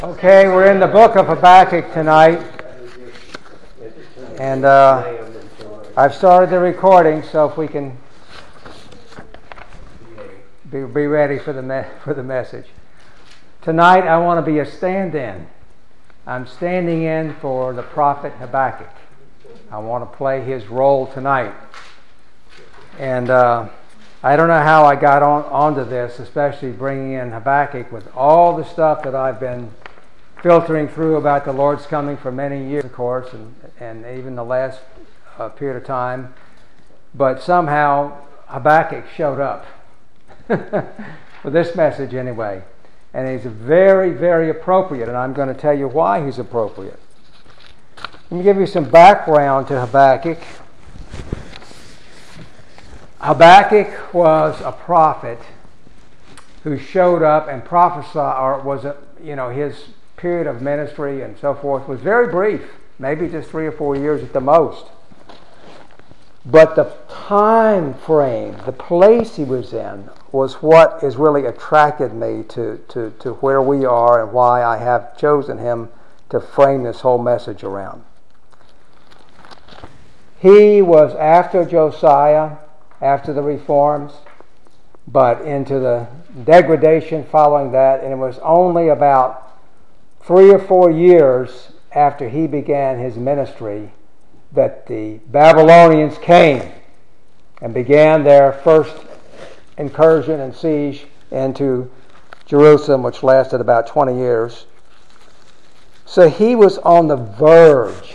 Okay, we're in the book of Habakkuk tonight, and I've started the recording, so if we can be ready for the message. Tonight I want to be a stand-in. I'm standing in for the prophet Habakkuk. I want to play his role tonight. And I don't know how I got onto this, especially bringing in Habakkuk with all the stuff that I've been filtering through about the Lord's coming for many years, of course, and even the last period of time. But somehow Habakkuk showed up for this message anyway. And he's very, very appropriate, and I'm going to tell you why he's appropriate. Let me give you some background to Habakkuk. Habakkuk was a prophet who showed up and prophesied, or was his period of ministry and so forth was very brief, maybe just 3 or 4 years at the most. But the time frame, the place he was in, was what has really attracted me to where we are and why I have chosen him to frame this whole message around. He was after Josiah, after the reforms, but into the degradation following that, and it was only about 3 or 4 years after he began his ministry that the Babylonians came and began their first incursion and siege into Jerusalem, which lasted about 20 years. So he was on the verge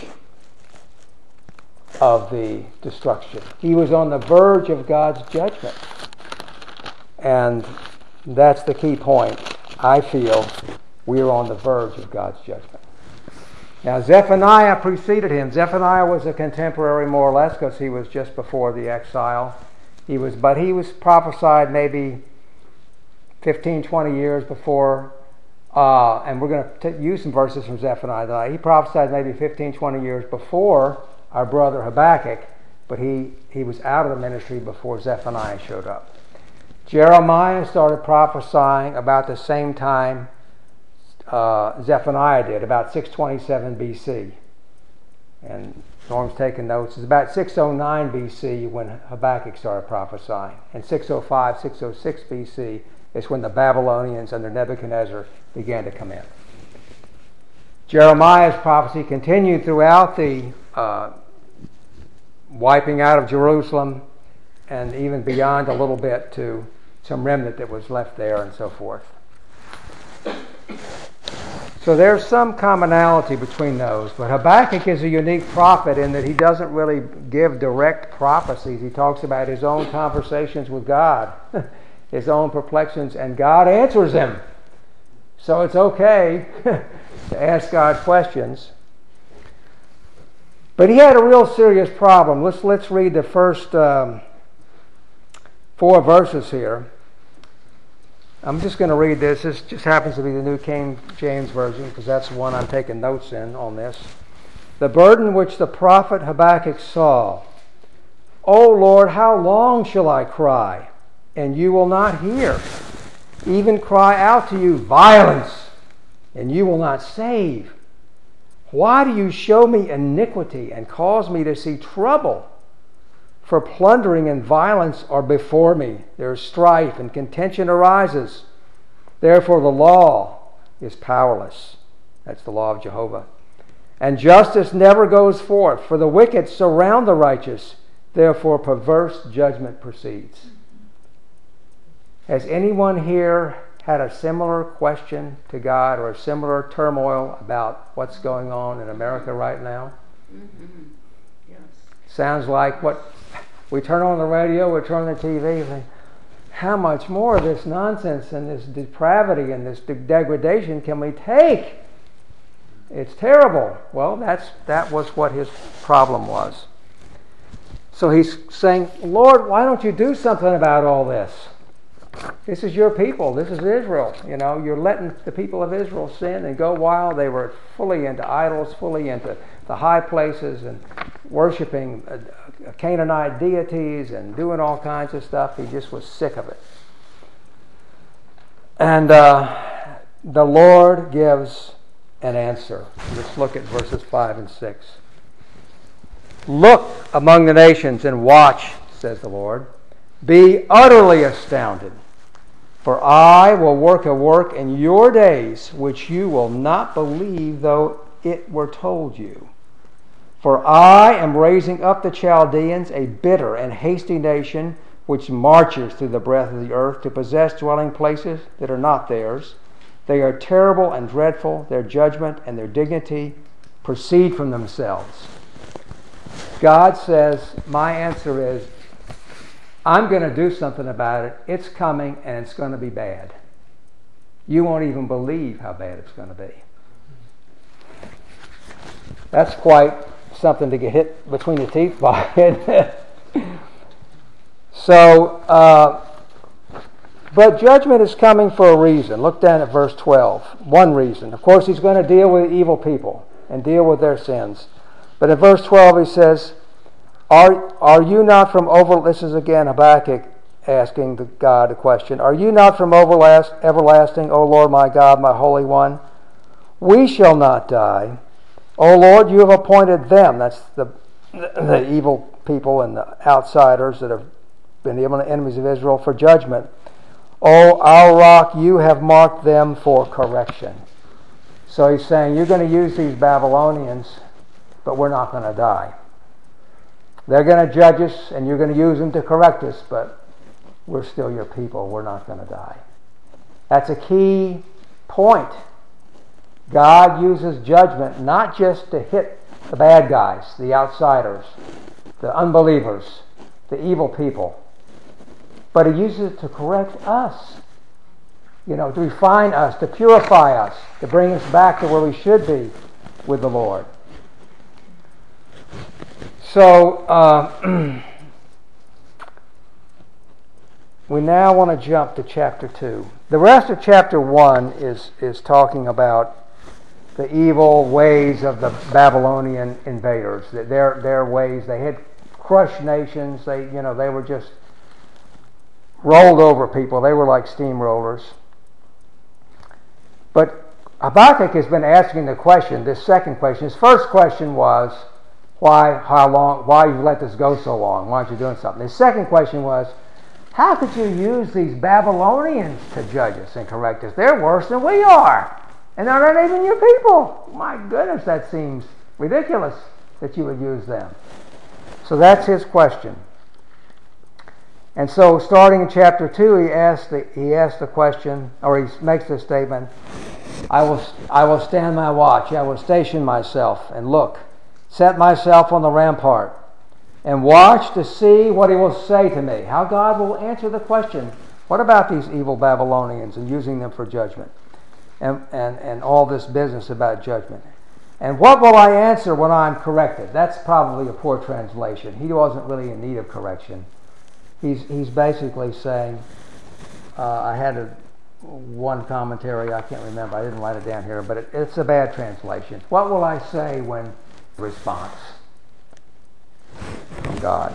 of the destruction. He was on the verge of God's judgment. And that's the key point. I feel we are on the verge of God's judgment. Now, Zephaniah preceded him. Zephaniah was a contemporary, more or less, because he was just before the exile. He was prophesied maybe 15, 20 years before, and we're going to use some verses from Zephaniah tonight. He prophesied maybe 15, 20 years before our brother Habakkuk, but he was out of the ministry before Zephaniah showed up. Jeremiah started prophesying about the same time Zephaniah did, about 627 BC. And Norm's taking notes. It's about 609 BC when Habakkuk started prophesying. And 605, 606 BC is when the Babylonians under Nebuchadnezzar began to come in. Jeremiah's prophecy continued throughout the wiping out of Jerusalem and even beyond a little bit to some remnant that was left there and so forth. So there's some commonality between those, but Habakkuk is a unique prophet in that he doesn't really give direct prophecies. He talks about his own conversations with God, his own perplextions, and God answers him. So it's okay to ask God questions. But he had a real serious problem. Let's read the first 4 verses here. I'm just going to read this. This just happens to be the New King James Version because that's the one I'm taking notes in on this. The burden which the prophet Habakkuk saw. O Lord, how long shall I cry, and you will not hear? Even cry out to you violence, and you will not save. Why do you show me iniquity and cause me to see trouble? For plundering and violence are before me. There is strife and contention arises. Therefore the law is powerless. That's the law of Jehovah. And justice never goes forth. For the wicked surround the righteous. Therefore perverse judgment proceeds. Has anyone here had a similar question to God or a similar turmoil about what's going on in America right now? Mm-hmm. Yes. Sounds like what we turn on the radio, we turn on the TV, and think, how much more of this nonsense and this depravity and this degradation can we take? It's terrible. Well, that was what his problem was. So he's saying, Lord, why don't you do something about all this? This is your people. This is Israel. You're letting the people of Israel sin and go wild. They were fully into idols, fully into the high places and worshiping Canaanite deities and doing all kinds of stuff. He just was sick of it. And the Lord gives an answer. Let's look at verses 5 and 6. Look among the nations and watch, says the Lord. Be utterly astounded, for I will work a work in your days which you will not believe though it were told you. For I am raising up the Chaldeans, a bitter and hasty nation, which marches through the breadth of the earth to possess dwelling places that are not theirs. They are terrible and dreadful. Their judgment and their dignity proceed from themselves. God says, my answer is, I'm going to do something about it. It's coming and it's going to be bad. You won't even believe how bad it's going to be. That's quite something to get hit between the teeth by, isn't it? So, but judgment is coming for a reason. Look down at verse 12. One reason. Of course, he's going to deal with evil people and deal with their sins. But in verse 12 he says, Are you not from this is again Habakkuk asking God a question. Are you not from everlasting, O Lord my God, my Holy One? We shall not die. O Lord, you have appointed them, that's the evil people and the outsiders that have been the enemies of Israel, for judgment. O our rock, you have marked them for correction. So he's saying, you're going to use these Babylonians, but we're not going to die. They're going to judge us, and you're going to use them to correct us, but we're still your people. We're not going to die. That's a key point. God uses judgment not just to hit the bad guys, the outsiders, the unbelievers, the evil people, but he uses it to correct us, to refine us, to purify us, to bring us back to where we should be with the Lord. So, we now want to jump to chapter 2. The rest of chapter 1 is talking about the evil ways of the Babylonian invaders. Their ways, they had crushed nations. They were just rolled over people. They were like steamrollers. But Habakkuk has been asking the question, this second question. His first question was, why you let this go so long? Why aren't you doing something? His second question was, how could you use these Babylonians to judge us and correct us? They're worse than we are. And they're not even your people. My goodness, that seems ridiculous that you would use them. So that's his question. And so starting in chapter 2, he asked the question, or he makes the statement, I will stand my watch, I will station myself and look, set myself on the rampart, and watch to see what he will say to me. How God will answer the question, what about these evil Babylonians and using them for judgment? And all this business about judgment. And what will I answer when I'm corrected? That's probably a poor translation. He wasn't really in need of correction. He's basically saying, I had one commentary, I can't remember, I didn't write it down here, but it's a bad translation. What will I say when response from God?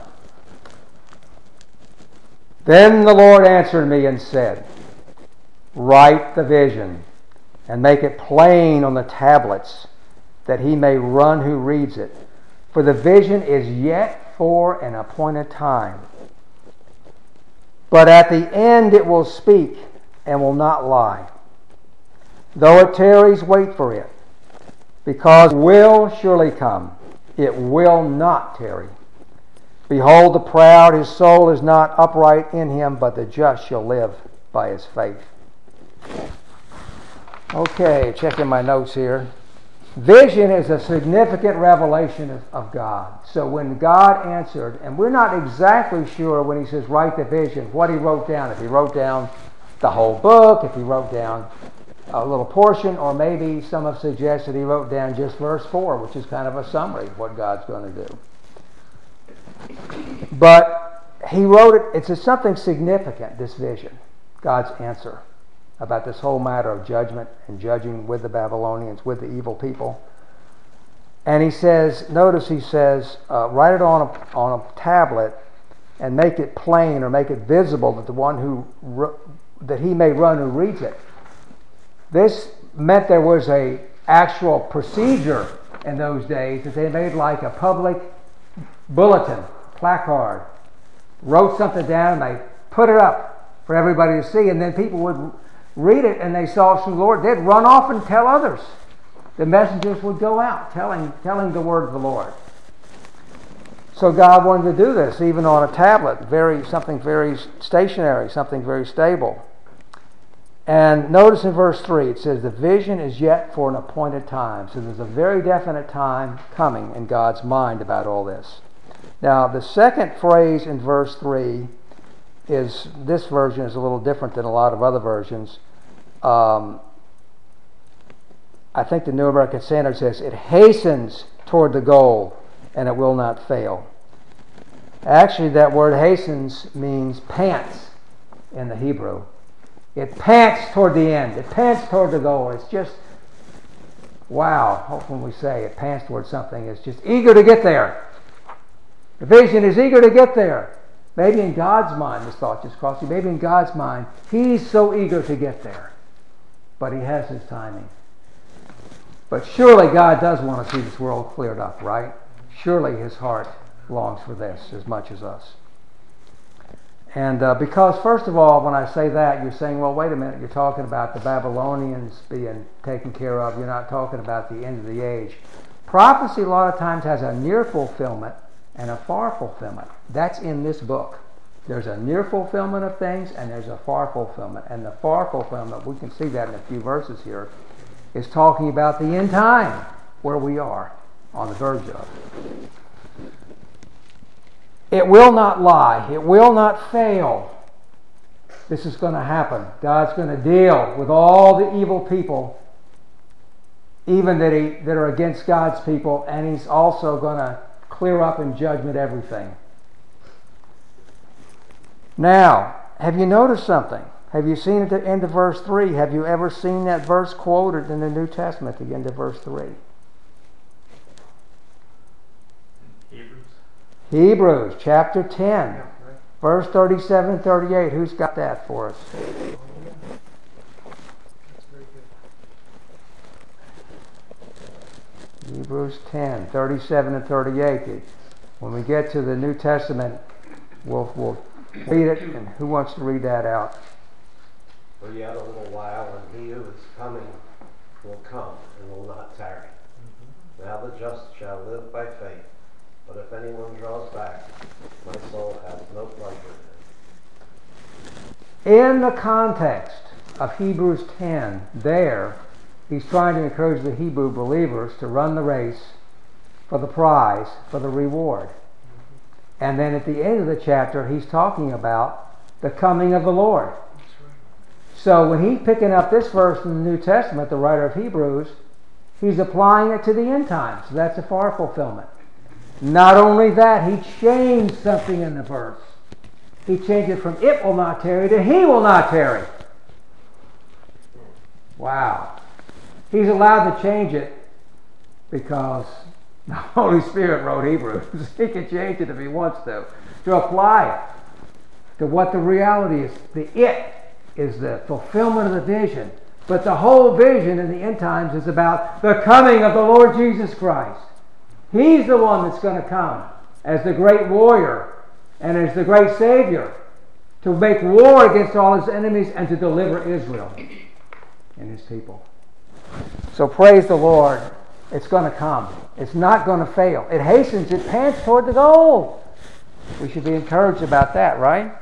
Then the Lord answered me and said, write the vision and make it plain on the tablets, that he may run who reads it. For the vision is yet for an appointed time. But at the end it will speak and will not lie. Though it tarries, wait for it, because it will surely come. It will not tarry. Behold the proud, his soul is not upright in him, but the just shall live by his faith. Okay, checking my notes here. Vision is a significant revelation of God. So when God answered, and we're not exactly sure when he says write the vision, what he wrote down. If he wrote down the whole book, if he wrote down a little portion, or maybe some have suggested he wrote down just verse 4, which is kind of a summary of what God's going to do. But he wrote it, it's something significant, this vision, God's answer about this whole matter of judgment and judging with the Babylonians, with the evil people. And he says, notice he says, write it on a tablet and make it plain or make it visible that the one that he may run who reads it. This meant there was a actual procedure in those days that they made like a public bulletin, placard, wrote something down, and they put it up for everybody to see, and then people would read it and they saw it from the Lord. They'd run off and tell others. The messengers would go out telling the word of the Lord. So God wanted to do this even on a tablet, something very stationary, something very stable. And notice in verse 3 it says the vision is yet for an appointed time. So there's a very definite time coming in God's mind about all this. Now the second phrase in verse 3 is, this version is a little different than a lot of other versions. I think the New American Standard says it hastens toward the goal and it will not fail. Actually, that word hastens means pants in the Hebrew. It pants toward the end. It pants toward the goal. It's just, wow. When we say it pants toward something, it's just eager to get there. The vision is eager to get there. Maybe in God's mind, this thought just crossed you, maybe in God's mind, He's so eager to get there. But He has His timing. But surely God does want to see this world cleared up, right? Surely His heart longs for this as much as us. And because, first of all, when I say that, you're saying, well, wait a minute, you're talking about the Babylonians being taken care of. You're not talking about the end of the age. Prophecy a lot of times has a near fulfillment and a far fulfillment. That's in this book. There's a near fulfillment of things and there's a far fulfillment. And the far fulfillment, we can see that in a few verses here, is talking about the end time, where we are on the verge of. It will not lie. It will not fail. This is going to happen. God's going to deal with all the evil people, even that are against God's people, and He's also going to clear up in judgment everything. Now, have you noticed something? Have you seen it at the end of verse 3? Have you ever seen that verse quoted in the New Testament at the end of verse 3? Hebrews chapter 10, verse 37 and 38. Who's got that for us? Hebrews 10, 37 and 38. When we get to the New Testament, we'll read it. And who wants to read that out? For yet a little while, and He who is coming will come and will not tarry. Now the just shall live by faith. But if anyone draws back, my soul has no pleasure in it. In the context of Hebrews 10, there, he's trying to encourage the Hebrew believers to run the race for the prize, for the reward. And then at the end of the chapter, he's talking about the coming of the Lord. So when he's picking up this verse in the New Testament, the writer of Hebrews, he's applying it to the end times. So that's a far fulfillment. Not only that, he changed something in the verse. He changed it from it will not tarry to he will not tarry. Wow. He's allowed to change it because the Holy Spirit wrote Hebrews. He can change it if he wants to apply it to what the reality is. The it is the fulfillment of the vision. But the whole vision in the end times is about the coming of the Lord Jesus Christ. He's the one that's going to come as the great warrior and as the great Savior to make war against all His enemies and to deliver Israel and His people. So praise the Lord. It's going to come. It's not going to fail. It hastens. It pants toward the goal. We should be encouraged about that, right?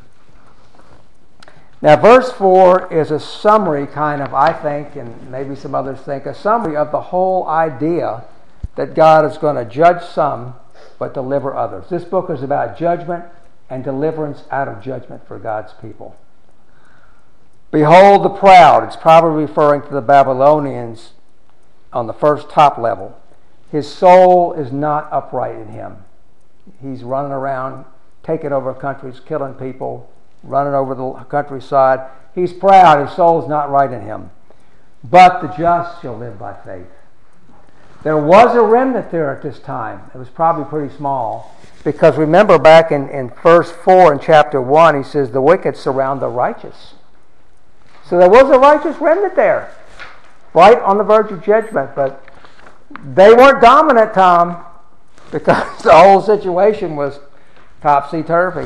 Now, verse 4 is a summary kind of, I think, and maybe some others think, a summary of the whole idea that God is going to judge some but deliver others. This book is about judgment and deliverance out of judgment for God's people. Behold the proud. It's probably referring to the Babylonians on the first top level. His soul is not upright in him. He's running around, taking over countries, killing people, running over the countryside. He's proud. His soul is not right in him. But the just shall live by faith. There was a remnant there at this time. It was probably pretty small. Because remember back in verse 4 in chapter 1, he says, the wicked surround the righteous. So there was a righteous remnant there. right on the verge of judgment. But they weren't dominant, Tom, because the whole situation was topsy-turvy.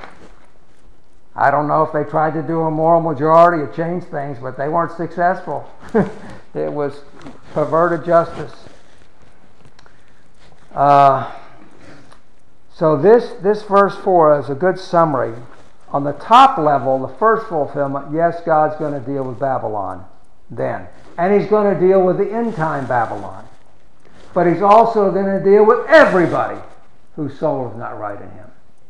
I don't know if they tried to do a moral majority or change things, but they weren't successful. It was perverted justice. So this verse 4 is a good summary. On the top level, the first fulfillment, yes, God's going to deal with Babylon then. And He's going to deal with the end-time Babylon. But He's also going to deal with everybody whose soul is not right in Him.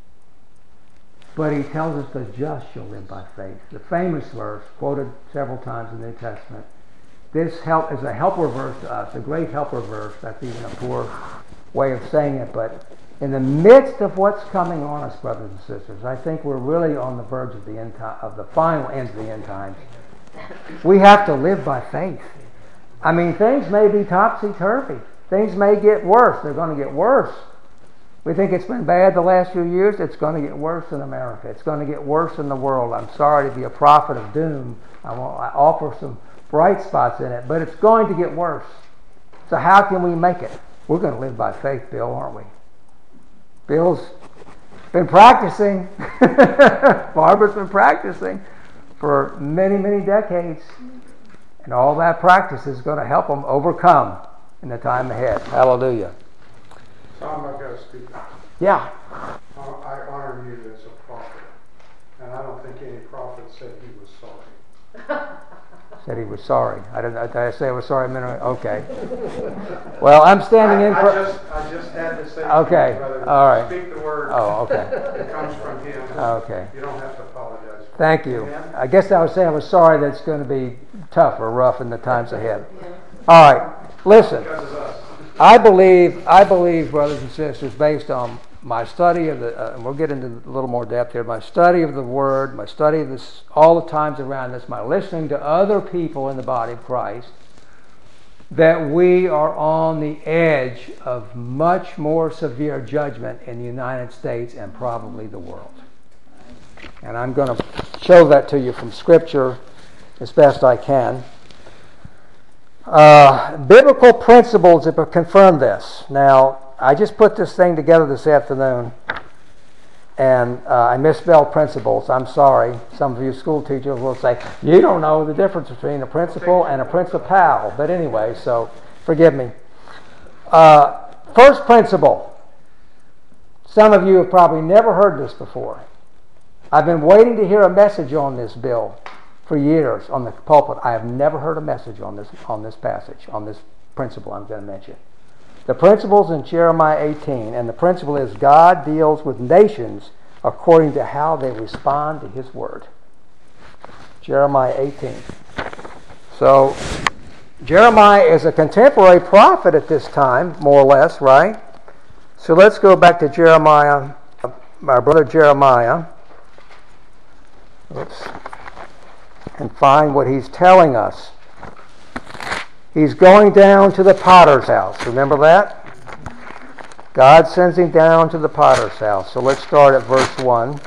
But He tells us the just shall live by faith. The famous verse, quoted several times in the New Testament. This is a helper verse to us, a great helper verse. That's even a poor way of saying it, but in the midst of what's coming on us, brothers and sisters, I think we're really on the verge of the end time, of the final end of the end times. We have to live by faith. I mean, things may be topsy-turvy. Things may get worse. They're going to get worse. We think it's been bad the last few years. It's going to get worse in America. It's going to get worse in the world. I'm sorry to be a prophet of doom. I offer some bright spots in it, but it's going to get worse. So how can we make it? We're going to live by faith, Bill, aren't we? Bill's been practicing. Barbara's been practicing for many, many decades. And all that practice is going to help them overcome in the time ahead. Hallelujah. Tom, I've got to speak. Yeah. I honor you as a prophet. And I don't think any prophet said he was sorry. Said he was sorry. Did I say I was sorry a minute ago? Okay. Well, I'm standing in for... I just had to say okay. To you, brother. All right. Speak the word. Oh, okay. It comes from him. Okay. You don't have to apologize. Thank you. Amen? I guess I was saying I was sorry that it's going to be tough or rough in the times ahead. All right. Listen. Because of us. I believe, brothers and sisters, based on my study of the, and we'll get into a little more depth here, my study of the Word, my study of this, all the times around this, my listening to other people in the body of Christ, that we are on the edge of much more severe judgment in the United States and probably the world. And I'm going to show that to you from Scripture as best I can. Biblical principles that confirm this. Now, I just put this thing together this afternoon, and I misspelled principles. I'm sorry. Some of you school teachers will say, you don't know the difference between a principal and a principal. But anyway, so forgive me. First principle. Some of you have probably never heard this before. I've been waiting to hear a message on this bill for years on the pulpit. I have never heard a message on this passage, on this principle I'm going to mention. The principle's in Jeremiah 18, and the principle is God deals with nations according to how they respond to His Word. Jeremiah 18. So, Jeremiah is a contemporary prophet at this time, more or less, right? So let's go back to Jeremiah, our brother Jeremiah. Oops. And find what he's telling us. He's going down to the potter's house. Remember that? God sends him down to the potter's house. So let's start at verse 1.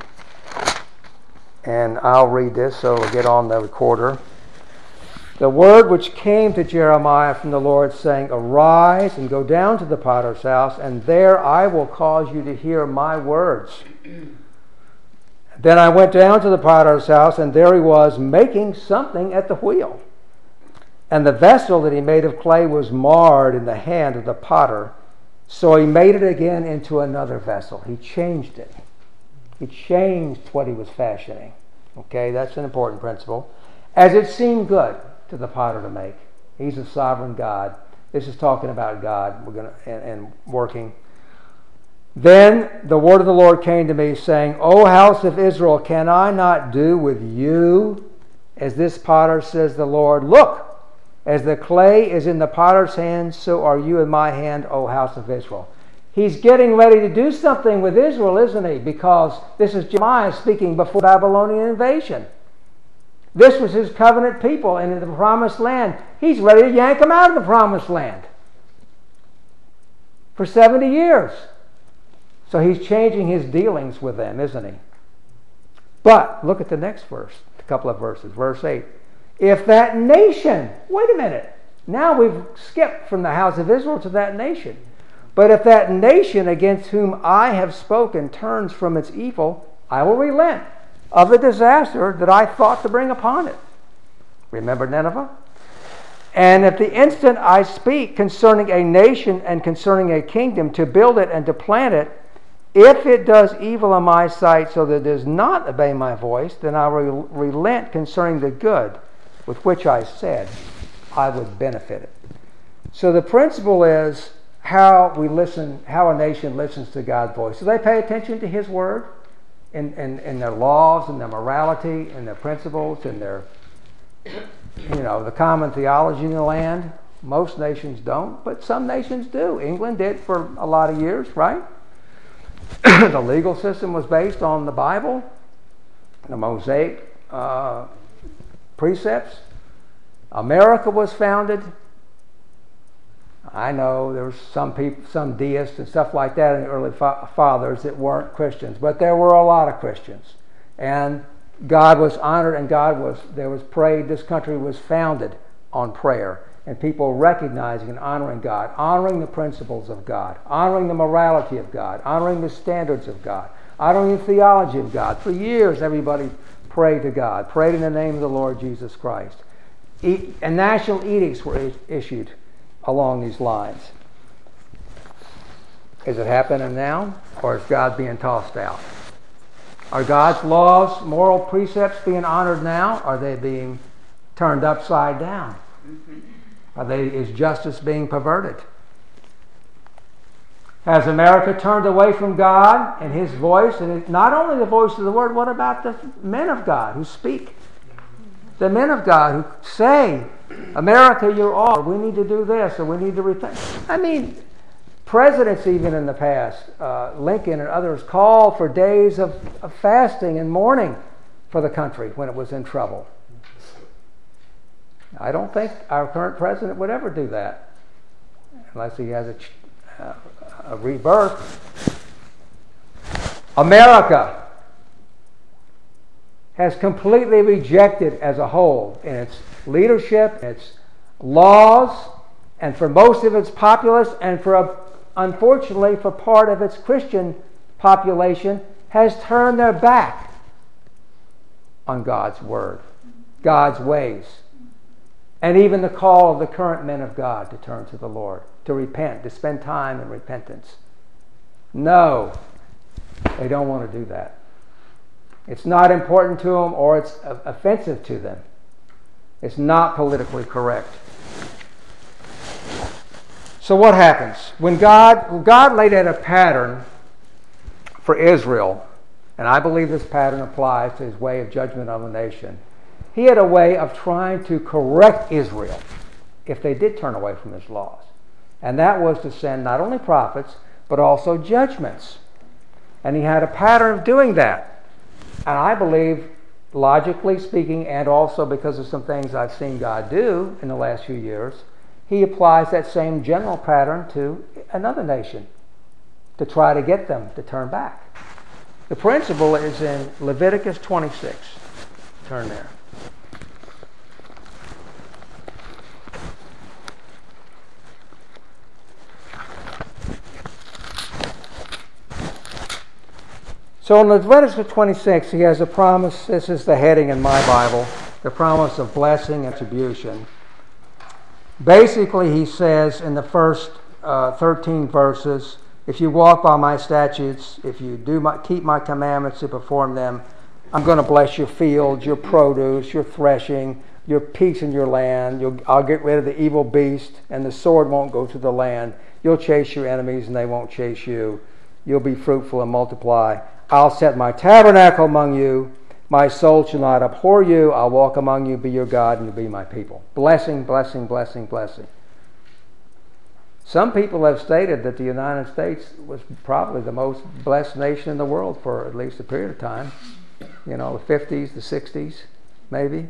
And I'll read this so it'll get on the recorder. The word which came to Jeremiah from the Lord, saying, Arise and go down to the potter's house, and there I will cause you to hear my words. Then I went down to the potter's house, and there he was, making something at the wheel. And the vessel that he made of clay was marred in the hand of the potter. So he made it again into another vessel. He changed it. He changed what he was fashioning. Okay, that's an important principle. As it seemed good to the potter to make. He's a sovereign God. This is talking about God. We're going to and working. Then the word of the Lord came to me, saying, O house of Israel, can I not do with you as this potter, says the Lord? Look, as the clay is in the potter's hand, so are you in my hand, O house of Israel. He's getting ready to do something with Israel, isn't he? Because this is Jeremiah speaking before the Babylonian invasion. This was his covenant people in the promised land. He's ready to yank them out of the promised land for 70 years. So he's changing his dealings with them, isn't he? But look at the next verse, a couple of verses. Verse 8. if that nation, wait a minute, now we've skipped from the house of Israel to that nation. But if that nation against whom I have spoken turns from its evil, I will relent of the disaster that I thought to bring upon it. Remember Nineveh? And at the instant I speak concerning a nation and concerning a kingdom, to build it and to plant it, if it does evil in my sight so that it does not obey my voice, then I will relent concerning the good with which I said I would benefit it. So the principle is how we listen, how a nation listens to God's voice. So they pay attention to His word in their laws and their morality and their principles and their, the common theology in the land. Most nations don't, but some nations do. England did for a lot of years, right? The legal system was based on the Bible, the Mosaic precepts. America was founded. I know there were some people, some deists and stuff like that in the early fathers that weren't Christians, but there were a lot of Christians, and God was honored, and there was prayed. This country was founded on prayer, and people recognizing and honoring God, honoring the principles of God, honoring the morality of God, honoring the standards of God, honoring the theology of God. For years, everybody prayed to God, prayed in the name of the Lord Jesus Christ. And national edicts were issued along these lines. Is it happening now, or is God being tossed out? Are God's laws, moral precepts being honored now? Are they being turned upside down? Is justice being perverted? Has America turned away from God and His voice? And not only the voice of the Word, what about the men of God who speak? The men of God who say, America, you're off. We need to do this, or we need to repent. I mean, presidents even in the past, Lincoln and others, called for days of fasting and mourning for the country when it was in trouble. I don't think our current president would ever do that unless he has a rebirth. America has completely rejected as a whole in its leadership, its laws, and for most of its populace, and unfortunately for part of its Christian population, has turned their back on God's word, God's ways, and even the call of the current men of God to turn to the Lord, to repent, to spend time in repentance. No, they don't want to do that. It's not important to them, or it's offensive to them. It's not politically correct. So what happens? When God laid out a pattern for Israel, and I believe this pattern applies to His way of judgment on the nation, He had a way of trying to correct Israel if they did turn away from His laws. And that was to send not only prophets, but also judgments. And He had a pattern of doing that. And I believe, logically speaking, and also because of some things I've seen God do in the last few years, He applies that same general pattern to another nation to try to get them to turn back. The principle is in Leviticus 26. Turn there. So in Leviticus 26, he has a promise. This is the heading in my Bible, the promise of blessing and retribution. Basically, he says in the first 13 verses, if you walk by my statutes, if you keep my commandments to perform them, I'm going to bless your fields, your produce, your threshing, your peace in your land. I'll get rid of the evil beast, and the sword won't go through the land. You'll chase your enemies, and they won't chase you. You'll be fruitful and multiply. I'll set my tabernacle among you. My soul shall not abhor you. I'll walk among you, be your God, and you'll be my people. Blessing, blessing, blessing, blessing. Some people have stated that the United States was probably the most blessed nation in the world for at least a period of time. The 50s, the 60s, maybe,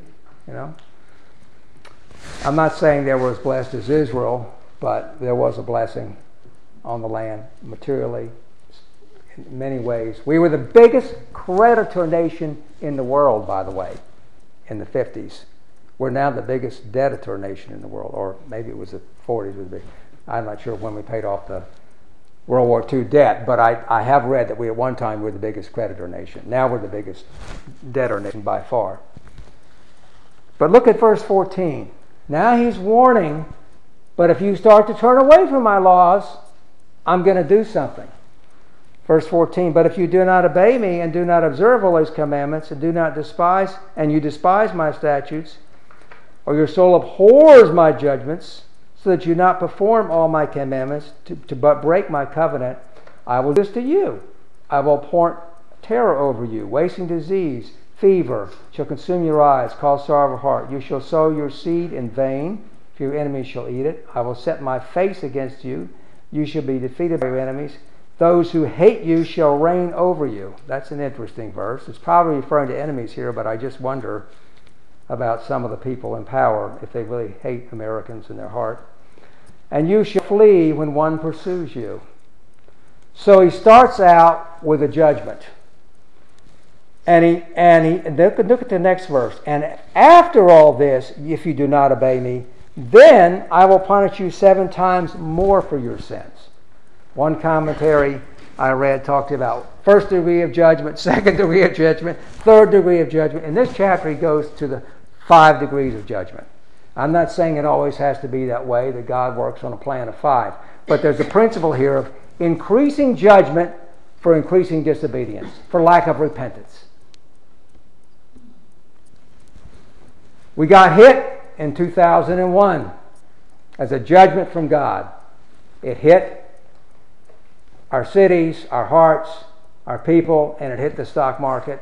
I'm not saying they were as blessed as Israel, but there was a blessing on the land, materially, in many ways. We were the biggest creditor nation in the world, by the way, in the 50s. We're now the biggest debtor nation in the world, or maybe it was the 40s would be. I'm not sure when we paid off the World War II debt, but I have read that we at one time were the biggest creditor nation. Now we're the biggest debtor nation by far. But look at verse 14. Now he's warning, but if you start to turn away from my laws, I'm going to do something. Verse 14, but if you do not obey me and do not observe all these commandments and do not despise, and you despise my statutes, or your soul abhors my judgments, so that you not perform all my commandments, to but break my covenant, I will do this to you. I will pour terror over you, wasting disease, fever, shall consume your eyes, cause sorrow of heart. You shall sow your seed in vain, for your enemies shall eat it. I will set my face against you. You shall be defeated by your enemies. Those who hate you shall reign over you. That's an interesting verse. It's probably referring to enemies here, but I just wonder about some of the people in power, if they really hate Americans in their heart. And you shall flee when one pursues you. So he starts out with a judgment. And look at the next verse. And after all this, if you do not obey me, then I will punish you 7 times more for your sins. One commentary I read talked about first degree of judgment, second degree of judgment, third degree of judgment. In this chapter, he goes to the 5 degrees of judgment. I'm not saying it always has to be that way, that God works on a plan of 5. But there's a principle here of increasing judgment for increasing disobedience, for lack of repentance. We got hit in 2001 as a judgment from God. It hit our cities, our hearts, our people, and it hit the stock market.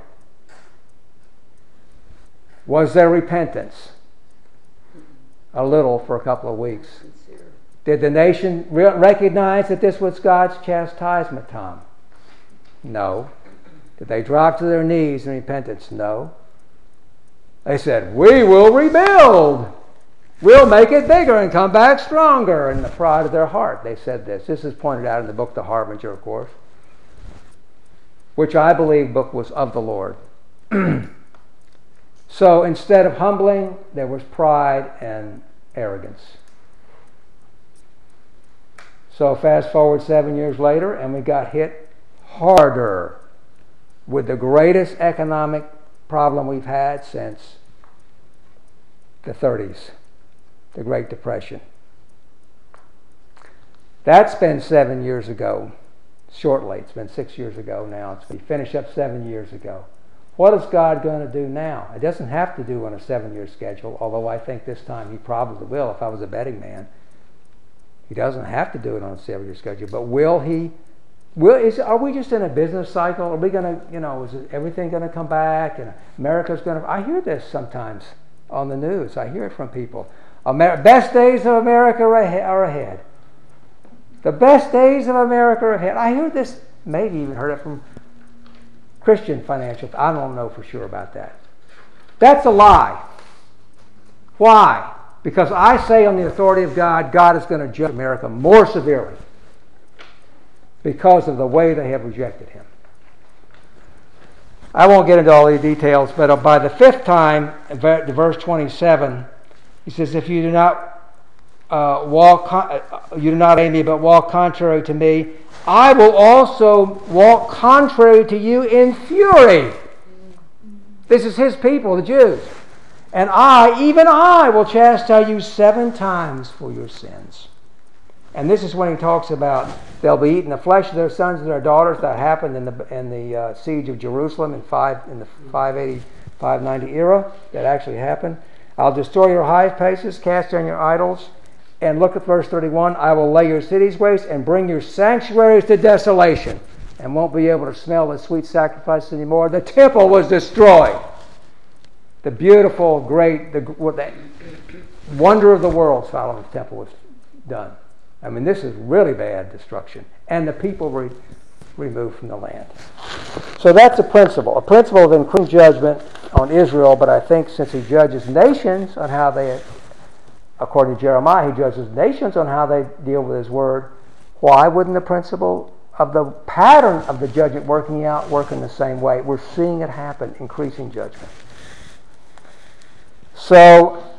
Was there repentance? A little for a couple of weeks. Did the nation recognize that this was God's chastisement, Tom? No. Did they drop to their knees in repentance? No. They said, we will rebuild. We'll make it bigger and come back stronger. In the pride of their heart, they said this. This is pointed out in the book The Harbinger, of course, which I believe book was of the Lord. So instead of humbling, there was pride and arrogance. So fast forward 7 years later, and we got hit harder with the greatest economic problem we've had since the 30s, the Great Depression. That's been 7 years ago, shortly. It's been 6 years ago now. We finished up 7 years ago. What is God going to do now? It doesn't have to do on a 7-year schedule, although I think this time he probably will if I was a betting man. He doesn't have to do it on a 7-year schedule, but will he? Are we just in a business cycle? Are we going to, is everything going to come back? And America's going to, I hear this sometimes on the news. I hear it from people. Best days of America are ahead. The best days of America are ahead. I hear this, maybe even heard it from Christian financial. I don't know for sure about that. That's a lie. Why? Because I say on the authority of God, God is going to judge America more severely because of the way they have rejected him. I won't get into all the details, but by the 5th time, verse 27, he says, if you do not you do not obey me, but walk contrary to me, I will also walk contrary to you in fury. This is his people, the Jews. And even I, will chastise you 7 times for your sins. And this is when he talks about they'll be eating the flesh of their sons and their daughters. That happened in the siege of Jerusalem in the 580, 590 era. That actually happened. I'll destroy your high places, cast down your idols. And look at verse 31. I will lay your cities waste and bring your sanctuaries to desolation, and won't be able to smell the sweet sacrifice anymore. The temple was destroyed. The beautiful, great, the wonder of the world, Solomon's temple, was done. I mean, this is really bad destruction. And the people were removed from the land. So that's a principle of increasing judgment on Israel, but I think since he judges nations on how they, according to Jeremiah, he judges nations on how they deal with his word, why wouldn't the principle of the pattern of the judgment work in the same way? We're seeing it happen, increasing judgment. So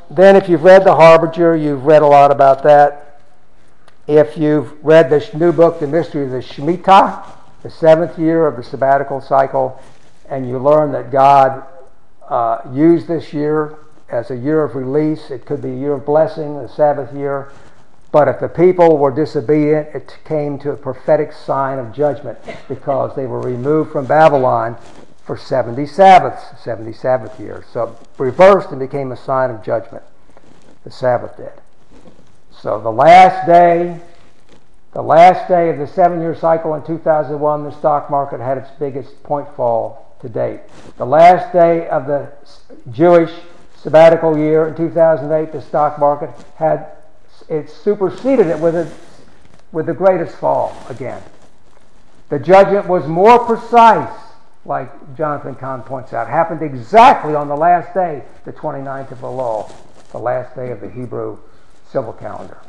then if you've read The Harbinger, you've read a lot about that. If you've read this new book, The Mystery of the Shemitah, the 7th year of the sabbatical cycle, and you learn that God used this year as a year of release. It could be a year of blessing, the Sabbath year. But if the people were disobedient, it came to a prophetic sign of judgment because they were removed from Babylon for 70 Sabbaths, 70 Sabbath years. So it reversed and became a sign of judgment. The Sabbath did. So the last day of the 7-year cycle in 2001, the stock market had its biggest point fall to date. The last day of the Jewish sabbatical year in 2008, the stock market had it superseded it with the greatest fall again. The judgment was more precise, like Jonathan Cahn points out. It happened exactly on the last day, the 29th of Elul, the last day of the Hebrew civil calendar.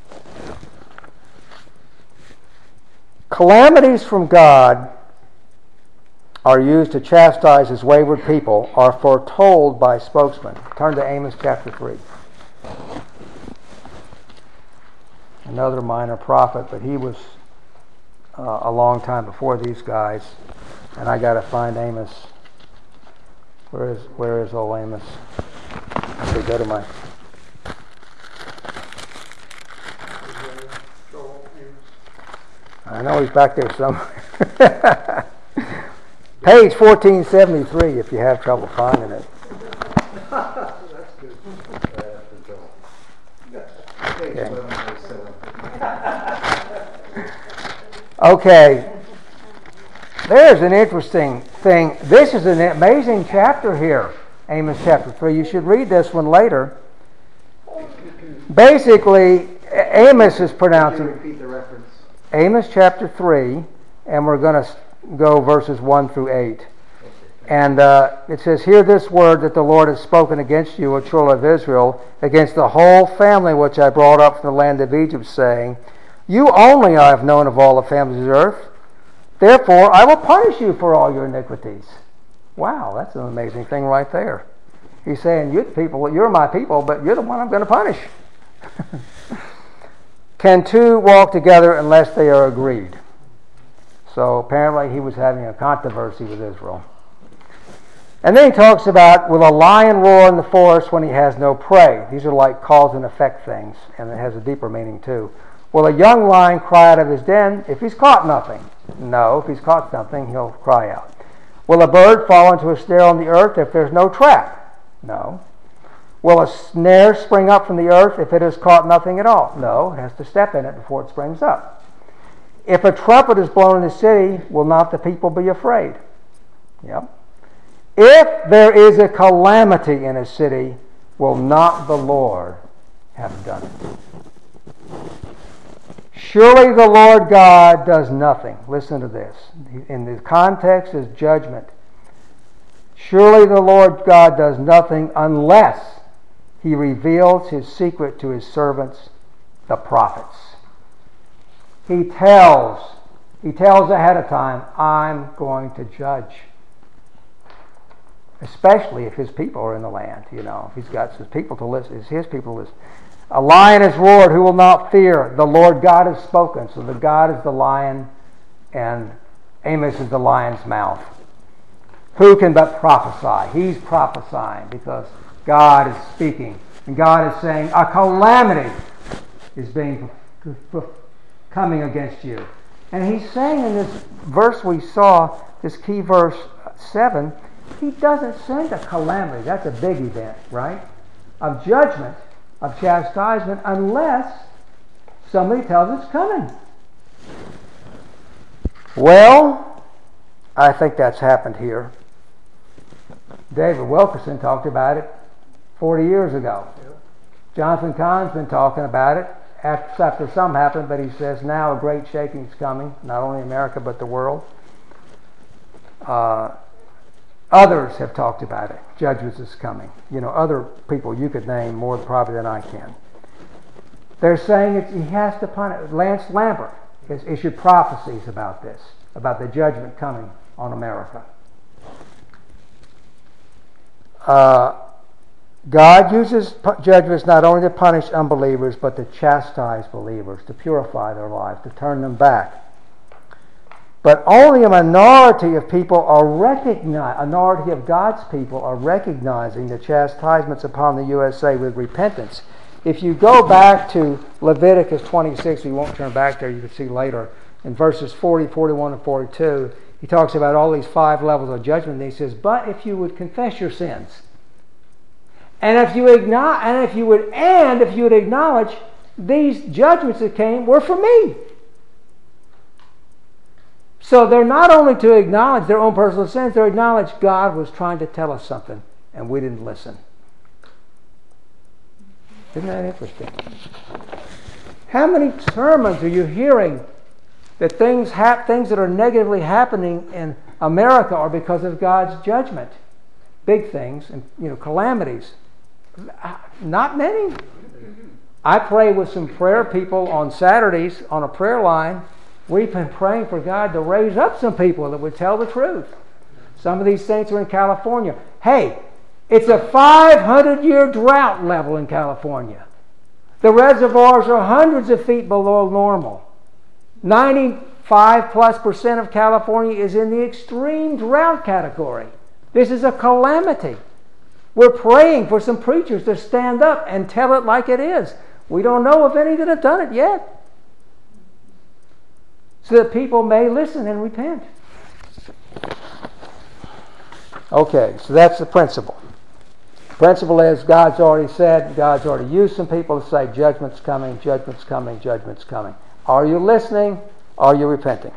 Calamities from God are used to chastise his wayward people, are foretold by spokesmen. Turn to Amos chapter 3. Another minor prophet, but he was a long time before these guys. And I got to find Amos. Where is old Amos? Okay, go to my. I know he's back there somewhere. Page 1473 if you have trouble finding it. That's good. Okay. Okay. There's an interesting thing. This is an amazing chapter here, Amos chapter 3. You should read this one later. Basically, Amos is pronouncing. Repeat the reference. Amos chapter 3, and we're going to go verses 1 through 8. And it says, "Hear this word that the Lord has spoken against you, O children of Israel, against the whole family which I brought up from the land of Egypt, saying, You only I have known of all the families of the earth. Therefore I will punish you for all your iniquities." Wow, that's an amazing thing right there. He's saying, you're my people, but you're the one I'm going to punish. "Can two walk together unless they are agreed?" So apparently he was having a controversy with Israel. And then he talks about, will a lion roar in the forest when he has no prey? These are like cause and effect things, and it has a deeper meaning too. Will a young lion cry out of his den if he's caught nothing? No, if he's caught something, he'll cry out. Will a bird fall into a snare on the earth if there's no trap? No. Will a snare spring up from the earth if it has caught nothing at all? No, it has to step in it before it springs up. If a trumpet is blown in the city, will not the people be afraid? Yep. If there is a calamity in a city, will not the Lord have done it? Surely the Lord God does nothing. Listen to this. In the context is judgment. Surely the Lord God does nothing unless he reveals his secret to his servants, the prophets. He tells ahead of time, I'm going to judge. Especially if his people are in the land, if he's got his people to listen, it's his people to listen. A lion has roared, who will not fear? The Lord God has spoken. So the God is the lion, and Amos is the lion's mouth. Who can but prophesy? He's prophesying because God is speaking. And God is saying, a calamity is coming against you. And he's saying in this verse we saw, this key verse 7, he doesn't send a calamity. That's a big event, right? Of judgment, of chastisement, unless somebody tells it's coming. Well, I think that's happened here. David Wilkerson talked about it 40 years ago. Jonathan Cahn's been talking about it after some happened, but he says now a great shaking is coming, not only America but the world. Others have talked about it. Judgment is coming. Other people you could name more probably than I can. They're saying he has to punish. Lance Lambert has issued prophecies about this, about the judgment coming on America. God uses judgments not only to punish unbelievers, but to chastise believers, to purify their life, to turn them back. But only a minority of people a minority of God's people are recognizing the chastisements upon the USA with repentance. If you go back to Leviticus 26, we won't turn back there, you can see later, in verses 40, 41, and 42, he talks about all these 5 levels of judgment, and he says, but if you would confess your sins, and if you would acknowledge these judgments that came were for me. So they're not only to acknowledge their own personal sins, they acknowledge God was trying to tell us something and we didn't listen. Isn't that interesting? How many sermons are you hearing that things that are negatively happening in America are because of God's judgment? Big things and calamities. Not many. I pray with some prayer people on Saturdays on a prayer line. We've been praying for God to raise up some people that would tell the truth. Some of these saints are in California. Hey, it's a 500-year drought level in California. The reservoirs are hundreds of feet below normal. 95+% of California is in the extreme drought category. This is a calamity. We're praying for some preachers to stand up and tell it like it is. We don't know of any that have done it yet. So that people may listen and repent. Okay, so that's the principle. The principle is God's already said, God's already used some people to say, judgment's coming, judgment's coming, judgment's coming. Are you listening? Are you repenting?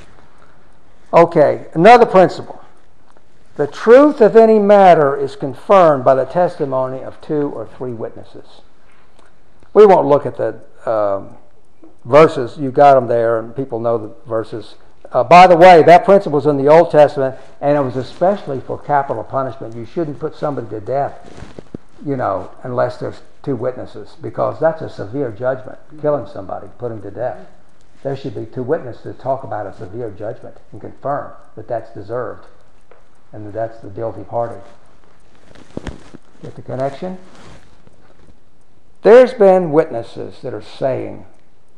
Okay, another principle. The truth of any matter is confirmed by the testimony of 2 or 3 witnesses. We won't look at the verses. You got them there, and people know the verses. By the way, that principle is in the Old Testament, and it was especially for capital punishment. You shouldn't put somebody to death, unless there's 2 witnesses, because that's a severe judgment. Killing somebody, put him to death. There should be 2 witnesses to talk about a severe judgment and confirm that that's deserved and that that's the guilty party. Get the connection? There's been witnesses that are saying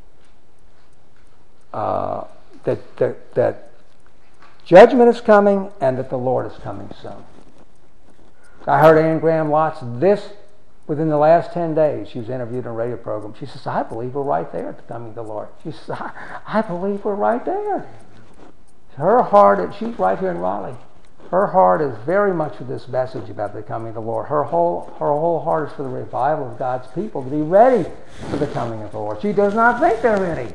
that judgment is coming and that the Lord is coming soon. I heard Anne Graham Lotz within the last 10 days. She was interviewed on a radio program. She says, I believe we're right there at the coming of the Lord. She says, I believe we're right there. Her heart, she's right here in Raleigh. Her heart is very much with this message about the coming of the Lord. Her whole heart is for the revival of God's people to be ready for the coming of the Lord. She does not think they're ready.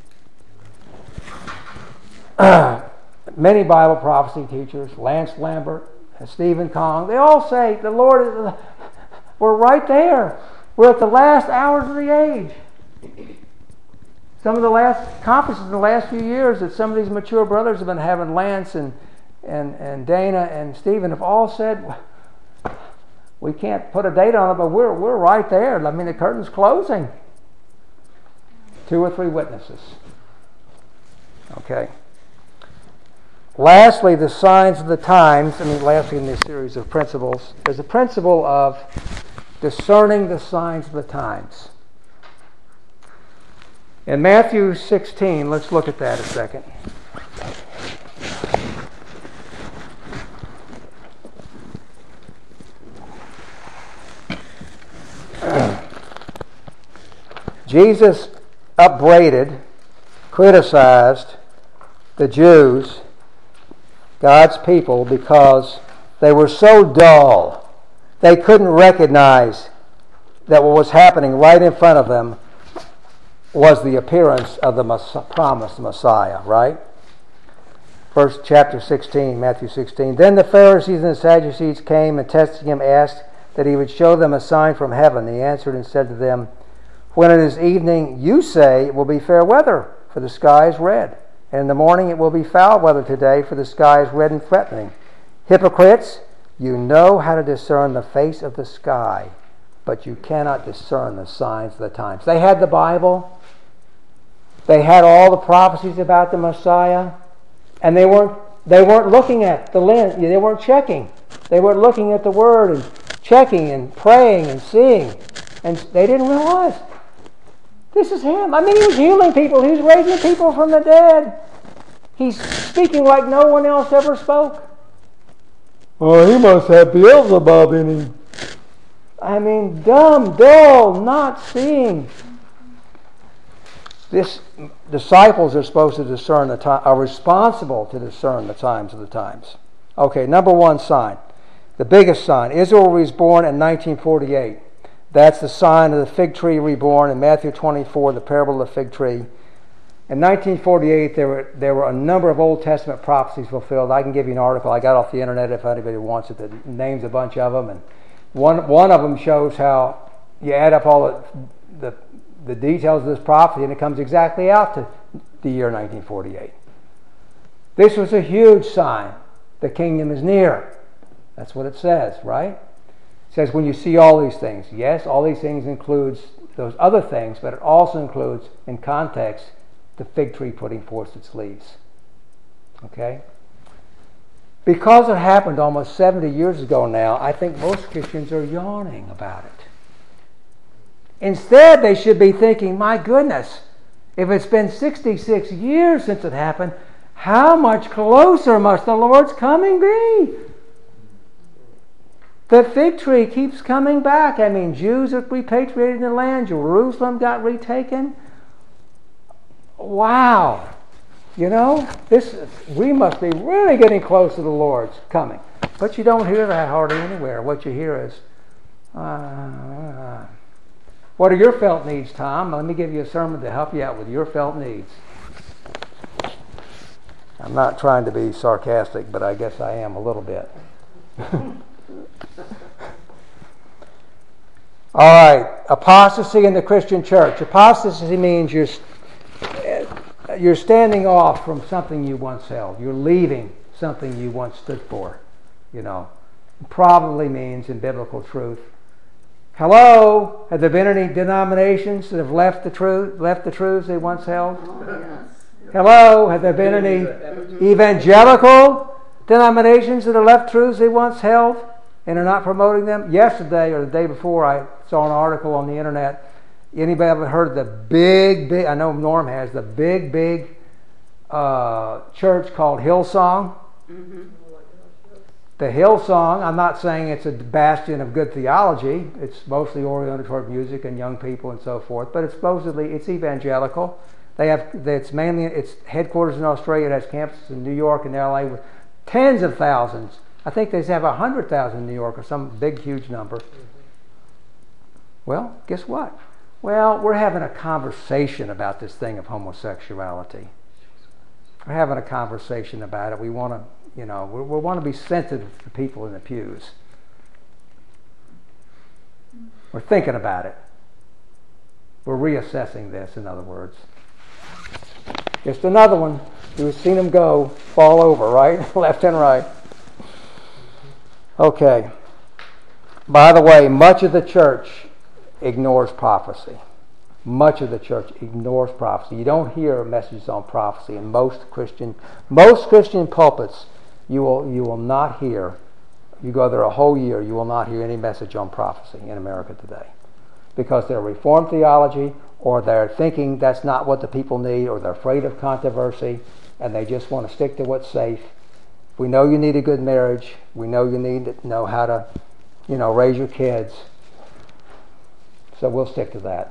Many Bible prophecy teachers, Lance Lambert, Stephen Kong, they all say the Lord, we're right there. We're at the last hours of the age. Some of the last conferences in the last few years that some of these mature brothers have been having, Lance and Dana and Stephen, have all said, we can't put a date on it, but we're right there. I mean, the curtain's closing. 2 or 3 witnesses. Okay. Lastly, the signs of the times. Lastly in this series of principles, there's a principle of discerning the signs of the times. In Matthew 16, let's look at that a second. Jesus upbraided, criticized the Jews, God's people, because they were so dull. They couldn't recognize that what was happening right in front of them was the appearance of the promised Messiah, right? First chapter 16, Matthew 16. Then the Pharisees and the Sadducees came and testing him asked that he would show them a sign from heaven. He answered and said to them, when it is evening, you say it will be fair weather, for the sky is red. And in the morning it will be foul weather today, for the sky is red and threatening. Hypocrites, you know how to discern the face of the sky, but you cannot discern the signs of the times. They had the Bible. They had all the prophecies about the Messiah, and they weren't looking at the lens. They weren't checking. They weren't looking at the Word and checking and praying and seeing. And they didn't realize this is him. I mean, he was healing people. He was raising people from the dead. He's speaking like no one else ever spoke. Oh, he must have Beelzebub in him. I mean, dumb, dull, not seeing. This disciples are supposed to discern the time, are responsible to discern the times of the times. Okay, number one sign, the biggest sign. Israel was born in 1948. That's the sign of the fig tree reborn in Matthew 24, the parable of the fig tree. In 1948, there were a number of Old Testament prophecies fulfilled. I can give you an article I got off the internet if anybody wants it that names a bunch of them. And one of them shows how you add up all the details of this prophecy and it comes exactly out to the year 1948. This was a huge sign. The kingdom is near. That's what it says, right? It says when you see all these things. Yes, all these things includes those other things, but it also includes, in context, the fig tree putting forth its leaves. Okay? Because it happened almost 70 years ago now, I think most Christians are yawning about it. Instead, they should be thinking, my goodness, if it's been 66 years since it happened, how much closer must the Lord's coming be? The fig tree keeps coming back. I mean, Jews are repatriated in the land. Jerusalem got retaken. Wow. You know, we must be really getting close to the Lord's coming. But you don't hear that hardly anywhere. What you hear is, what are your felt needs, Tom? Let me give you a sermon to help you out with your felt needs. I'm not trying to be sarcastic, but I guess I am a little bit. All right, apostasy in the Christian church. Apostasy means you're standing off from something you once held. You're leaving something you once stood for. You know, it probably means in biblical truth. Hello, have there been any denominations that have left the truths they once held? Oh, yes. Hello, have there been any evangelical denominations that have left truths they once held and are not promoting them? Yesterday or the day before, I saw an article on the internet. Anybody ever heard of the big, I know Norm has, the big church called Hillsong? Mm-hmm. The Hillsong, I'm not saying it's a bastion of good theology. It's mostly oriented toward music and young people and so forth, but it's evangelical. Its headquarters in Australia. It has campuses in New York and LA with tens of thousands. I think they have 100,000 in New York or some big, huge number. Well, guess what? Well, we're having a conversation about this thing of homosexuality. We're having a conversation about it. We want to, we want to be sensitive to people in the pews. We're thinking about it. We're reassessing this, in other words. Just another one. You've seen them fall over, right? Left and right. Okay. By the way, much of the church ignores prophecy. Much of the church ignores prophecy. You don't hear messages on prophecy in most Christian pulpits. You will not hear. You go there a whole year, you will not hear any message on prophecy in America today, because they're Reformed theology, or they're thinking that's not what the people need, or they're afraid of controversy, and they just want to stick to what's safe. We know you need a good marriage. We know you need to know how to, raise your kids. So we'll stick to that.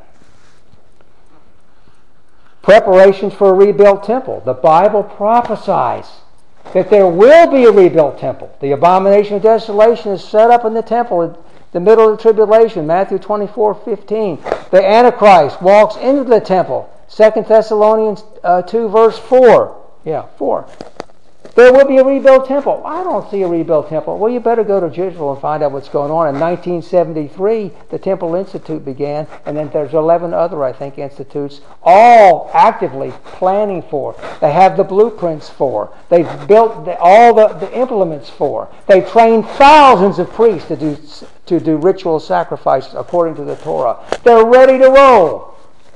Preparations for a rebuilt temple. The Bible prophesies that there will be a rebuilt temple. The abomination of desolation is set up in the temple in the middle of the tribulation, Matthew 24:15. The Antichrist walks into the temple, 2 Thessalonians 2 verse 4. 4. There will be a rebuilt temple. I don't see a rebuilt temple. Well, you better go to Israel and find out what's going on. In 1973, the Temple Institute began, and then there's 11 other, I think, institutes, all actively planning for. They have the blueprints for. They've built all the implements for. They've trained thousands of priests to do ritual sacrifices according to the Torah. They're ready to roll.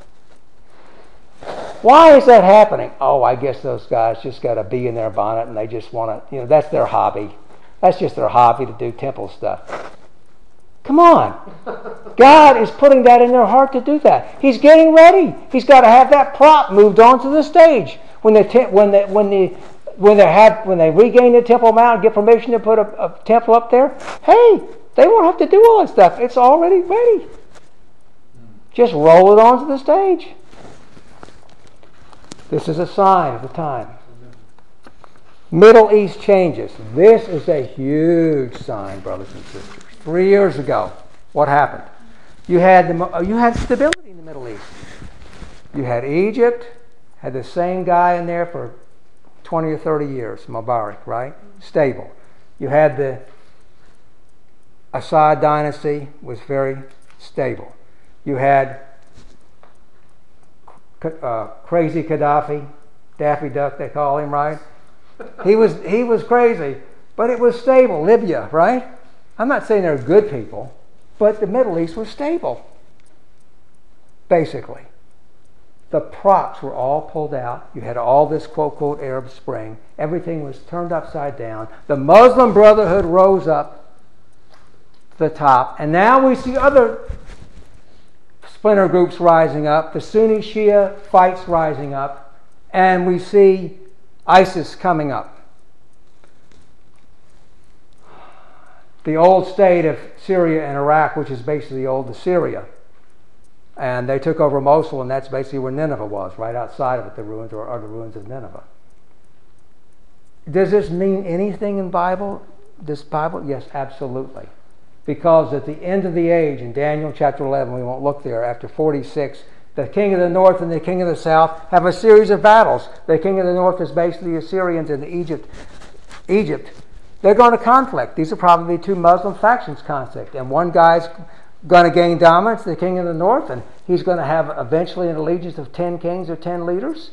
Why is that happening? Oh, I guess those guys just got a bee in their bonnet and they just want to, that's their hobby. That's just their hobby to do temple stuff. Come on. God is putting that in their heart to do that. He's getting ready. He's got to have that prop moved onto the stage. When they regain the Temple Mount and get permission to put a temple up there, hey, they won't have to do all that stuff. It's already ready. Just roll it onto the stage. This is a sign of the time. Middle East changes. This is a huge sign, brothers and sisters. 3 years ago, what happened? You had stability in the Middle East. You had Egypt, had the same guy in there for 20 or 30 years, Mubarak, right? Stable. You had the Assad dynasty, was very stable. You had crazy Gaddafi, Daffy Duck they call him, right? He was crazy, but it was stable. Libya, right? I'm not saying they're good people, but the Middle East was stable, basically. The props were all pulled out. You had all this quote-unquote Arab Spring. Everything was turned upside down. The Muslim Brotherhood rose up to the top. And now we see other splinter groups rising up. The Sunni Shia fights rising up. And we see ISIS coming up. The old state of Syria and Iraq, which is basically the old Assyria. And they took over Mosul, and that's basically where Nineveh was, right outside of it, the ruins or the ruins of Nineveh. Does this mean anything in Bible? This Bible? Yes, absolutely. Because at the end of the age, in Daniel chapter 11, we won't look there, after 46, the king of the north and the king of the south have a series of battles. The king of the north is basically the Assyrians and Egypt. They're going to conflict. These are probably two Muslim factions conflict. And one guy's going to gain dominance, the king of the north, and he's going to have eventually an allegiance of 10 kings or 10 leaders.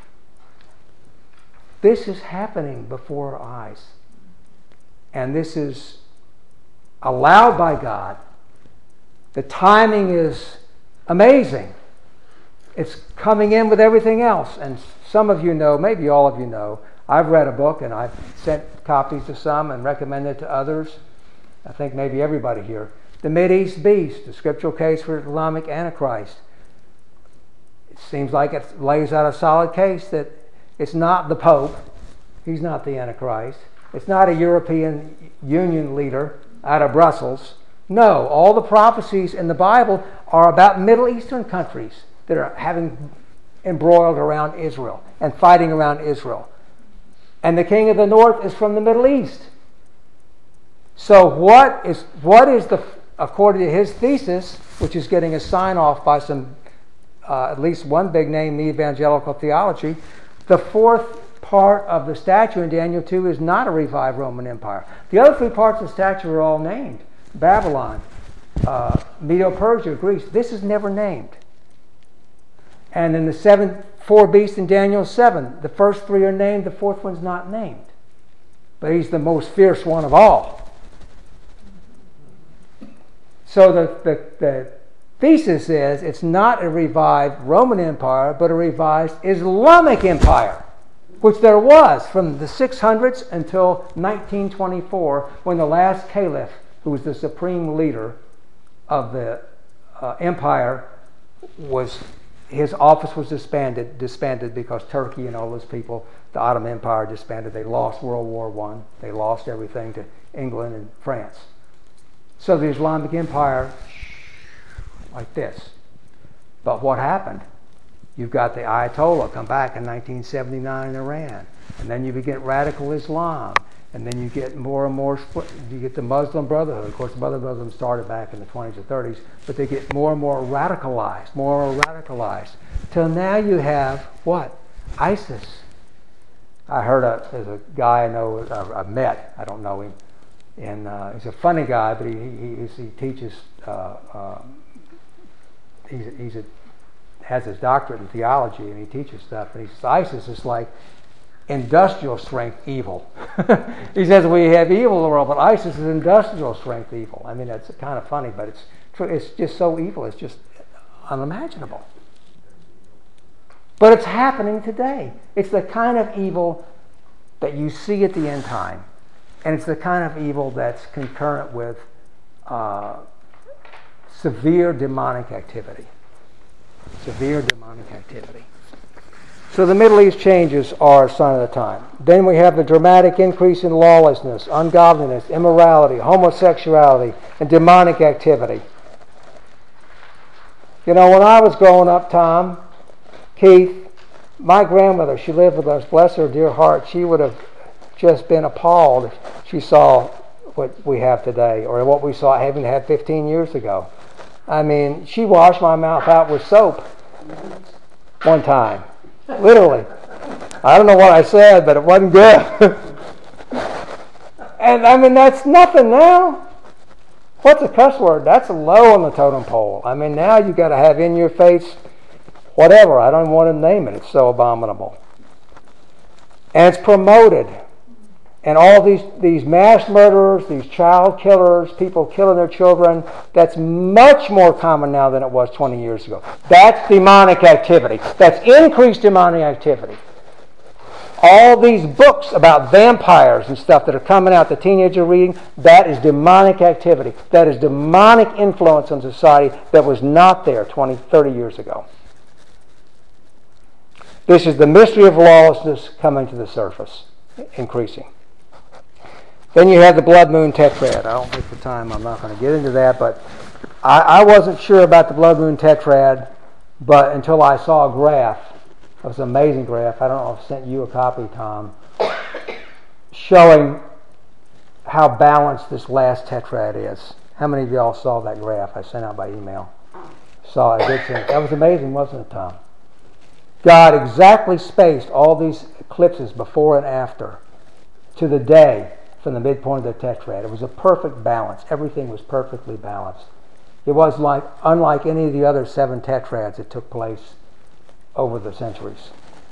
This is happening before our eyes. And this is allowed by God. The timing is amazing. It's coming in with everything else. And some of you know, maybe all of you know, I've read a book and I've sent copies to some and recommended to others. I think maybe everybody here. The Mideast Beast, the scriptural case for Islamic Antichrist. It seems like it lays out a solid case that it's not the Pope. He's not the Antichrist. It's not a European Union leader out of Brussels. No, all the prophecies in the Bible are about Middle Eastern countries that are having embroiled around Israel and fighting around Israel. And the king of the north is from the Middle East. So what is the, according to his thesis, which is getting a sign off by some, at least one big name in evangelical theology, the fourth part of the statue in Daniel 2 is not a revived Roman Empire. The other three parts of the statue are all named. Babylon, Medo-Persia, Greece. This is never named. And in the four beasts in Daniel 7, the first three are named, the fourth one's not named. But he's the most fierce one of all. So the thesis is it's not a revived Roman Empire, but a revised Islamic Empire, which there was from the 600s until 1924, when the last caliph, who was the supreme leader of the empire, his office was disbanded because Turkey and all those people, the Ottoman Empire disbanded. They lost World War I. They lost everything to England and France. So the Islamic Empire, like this. But what happened? You've got the Ayatollah come back in 1979 in Iran. And then you get radical Islam. And then you get more and more split. You get the Muslim Brotherhood. Of course, the Muslim Brotherhood started back in the 20s or 30s. But they get more and more radicalized. Till now you have what? ISIS. I heard there's a guy I know, I've met. I don't know him. And he's a funny guy, but he teaches. Has his doctorate in theology, and he teaches stuff. And he says ISIS is like industrial strength evil. He says we have evil in the world, but ISIS is industrial strength evil. I mean, that's kind of funny, but it's true. It's just so evil. It's just unimaginable. But it's happening today. It's the kind of evil that you see at the end time. And it's the kind of evil that's concurrent with Severe demonic activity. Severe demonic activity. So the Middle East changes are a sign of the time. Then we have the dramatic increase in lawlessness, ungodliness, immorality, homosexuality, and demonic activity. You know, when I was growing up, Tom, Keith, my grandmother, she lived with us, bless her dear heart, she would have just been appalled if she saw what we have today, or what we saw having had 15 years ago. I mean, she washed my mouth out with soap one time. Literally. I don't know what I said, but it wasn't good. And I mean, that's nothing now. What's a cuss word? That's low on the totem pole. I mean, now you got to have in your face whatever. I don't even want to name it. It's so abominable. And it's promoted. And all these mass murderers, these child killers, people killing their children, that's much more common now than it was 20 years ago. That's demonic activity. That's increased demonic activity. All these books about vampires and stuff that are coming out, the teenagers are reading, that is demonic activity. That is demonic influence on society that was not there 20, 30 years ago. This is the mystery of lawlessness coming to the surface, increasing. Then you have the blood moon tetrad. I don't think the time, I'm not going to get into that, but I wasn't sure about the blood moon tetrad, but until I saw a graph. It was an amazing graph. I don't know if I sent you a copy, Tom, showing how balanced this last tetrad is. How many of y'all saw that graph I sent out by email? Saw it. That was amazing, wasn't it, Tom? God exactly spaced all these eclipses before and after to the day from the midpoint of the tetrad. It was a perfect balance. Everything was perfectly balanced. It was unlike any of the other 7 tetrads that took place over the centuries.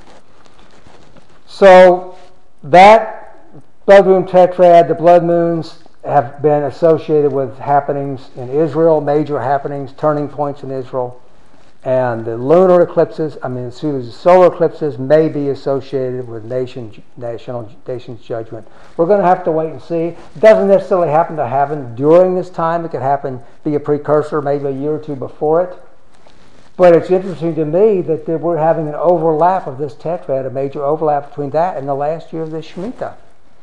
So that blood moon tetrad, the blood moons have been associated with happenings in Israel, major happenings, turning points in Israel. And the lunar eclipses, the solar eclipses may be associated with nation's judgment. We're going to have to wait and see. It doesn't necessarily happen during this time. It could be a precursor, maybe a year or two before it. But it's interesting to me that we're having an overlap of this tetrad, a major overlap between that and the last year of this Shemitah.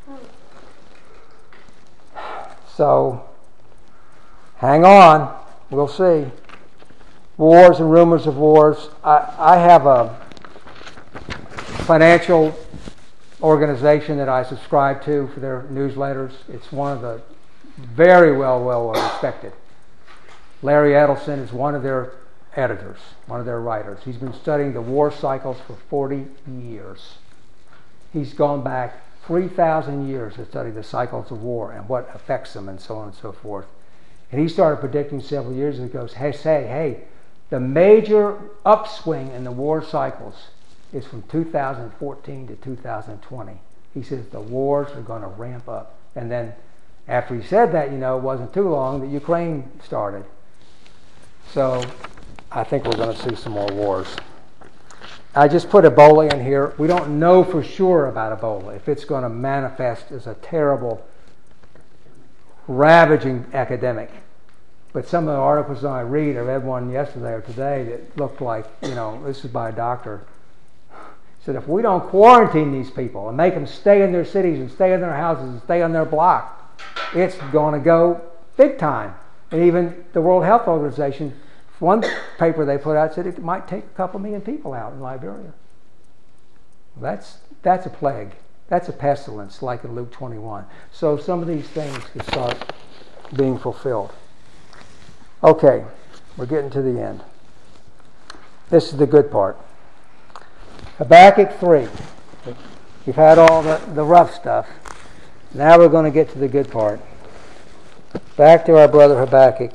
So, hang on. We'll see. Wars and rumors of wars. I have a financial organization that I subscribe to for their newsletters. It's one of the very well respected. Larry Edelson is one of their editors, one of their writers. He's been studying the war cycles for 40 years. He's gone back 3,000 years to study the cycles of war and what affects them and so on and so forth. And he started predicting several years ago, hey, the major upswing in the war cycles is from 2014 to 2020. He says the wars are going to ramp up. And then after he said that, it wasn't too long that Ukraine started. So I think we're going to see some more wars. I just put Ebola in here. We don't know for sure about Ebola, if it's going to manifest as a terrible, ravaging epidemic. But some of the articles I read one yesterday or today that looked like, this is by a doctor, said if we don't quarantine these people and make them stay in their cities and stay in their houses and stay on their block, it's going to go big time. And even the World Health Organization, one paper they put out said it might take a couple million people out in Liberia. That's a plague. That's a pestilence, like in Luke 21. So some of these things could start being fulfilled. Okay, we're getting to the end. This is the good part. Habakkuk 3. We've had all the rough stuff. Now we're going to get to the good part. Back to our brother Habakkuk.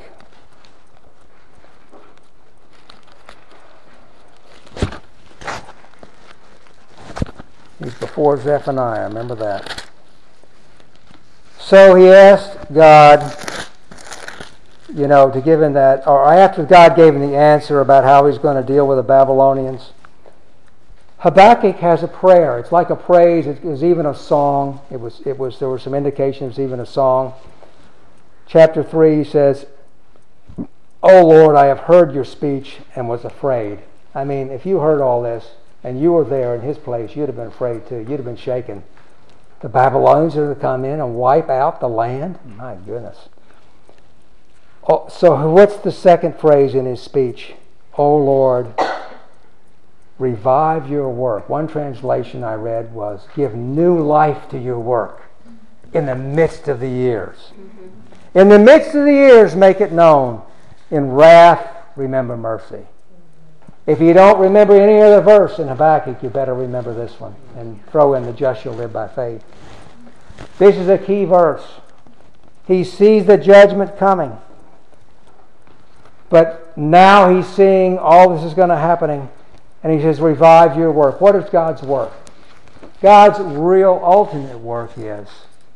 He's before Zephaniah, remember that. So he asked God, to give him that, or after God gave him the answer about how he's going to deal with the Babylonians, Habakkuk has a prayer. It's like a praise. It was even a song. There were some indications it was even a song. Chapter 3 says, O Lord, I have heard your speech and was afraid. I mean, if you heard all this and you were there in his place, you'd have been afraid too. You'd have been shaken. The Babylonians are to come in and wipe out the land? My goodness. Oh, so what's the second phrase in his speech? O Lord, revive your work. One translation I read was, give new life to your work in the midst of the years. In the midst of the years, make it known. In wrath, remember mercy. If you don't remember any other verse in Habakkuk, you better remember this one and throw in the just shall live by faith. This is a key verse. He sees the judgment coming. But now he's seeing all this is going to happen, and he says, revive your work. What is God's work? God's real ultimate work is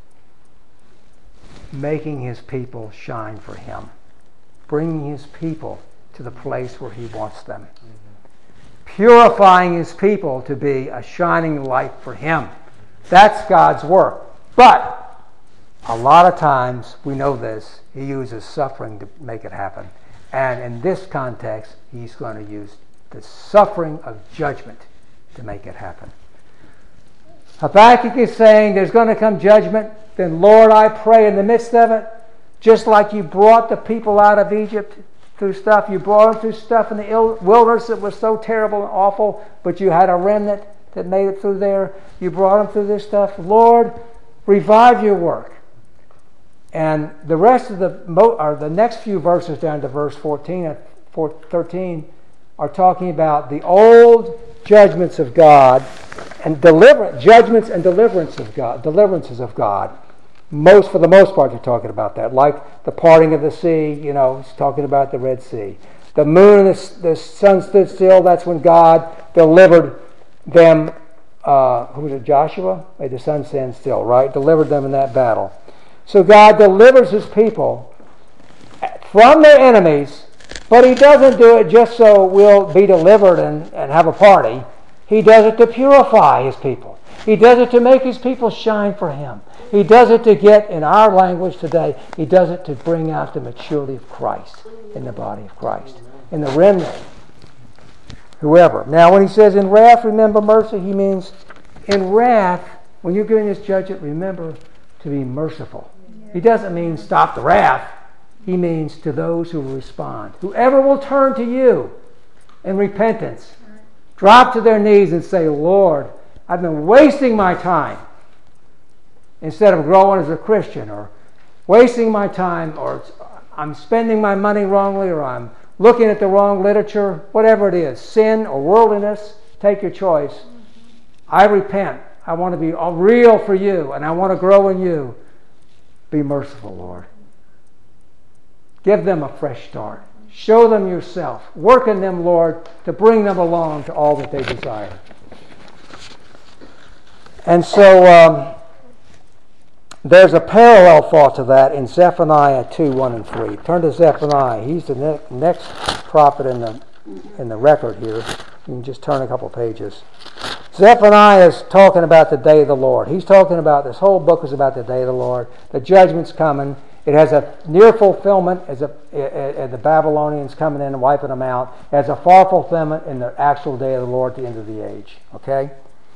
making his people shine for him. Bringing his people to the place where he wants them. Purifying his people to be a shining light for him. That's God's work. But a lot of times, we know this, he uses suffering to make it happen. And in this context, he's going to use the suffering of judgment to make it happen. Habakkuk is saying there's going to come judgment. Then, Lord, I pray in the midst of it, just like you brought the people out of Egypt through stuff, you brought them through stuff in the wilderness that was so terrible and awful, but you had a remnant that made it through there. You brought them through this stuff. Lord, revive your work. And the rest of the next few verses down to verse 13 are talking about the old judgments of God and judgments and deliverances of God. For the most part, they're talking about that. Like the parting of the sea, he's talking about the Red Sea. The moon and the sun stood still. That's when God delivered them. Who was it, Joshua? Made the sun stand still, right? Delivered them in that battle. So God delivers his people from their enemies, but he doesn't do it just so we'll be delivered and have a party. He does it to purify his people. He does it to make his people shine for him. He does it to get, in our language today, he does it to bring out the maturity of Christ in the body of Christ, in the remnant, whoever. Now, when he says, in wrath, remember mercy, he means, in wrath, when you're giving this judgment, remember to be merciful. He doesn't mean stop the wrath. He means to those who will respond. Whoever will turn to you in repentance, drop to their knees and say, Lord, I've been wasting my time instead of growing as a Christian, or wasting my time, or I'm spending my money wrongly, or I'm looking at the wrong literature, whatever it is, sin or worldliness, take your choice. I repent. I want to be real for you, and I want to grow in you. Be merciful, Lord. Give them a fresh start. Show them yourself. Work in them, Lord, to bring them along to all that they desire. And so there's a parallel thought to that in Zephaniah 2, 1 and 3. Turn to Zephaniah. He's the next prophet in the record here. You can just turn a couple pages. Zephaniah is talking about the day of the Lord. He's talking about, this whole book is about the day of the Lord. The judgment's coming. It has a near fulfillment as the Babylonians coming in and wiping them out. It has a far fulfillment in the actual day of the Lord at the end of the age. Okay?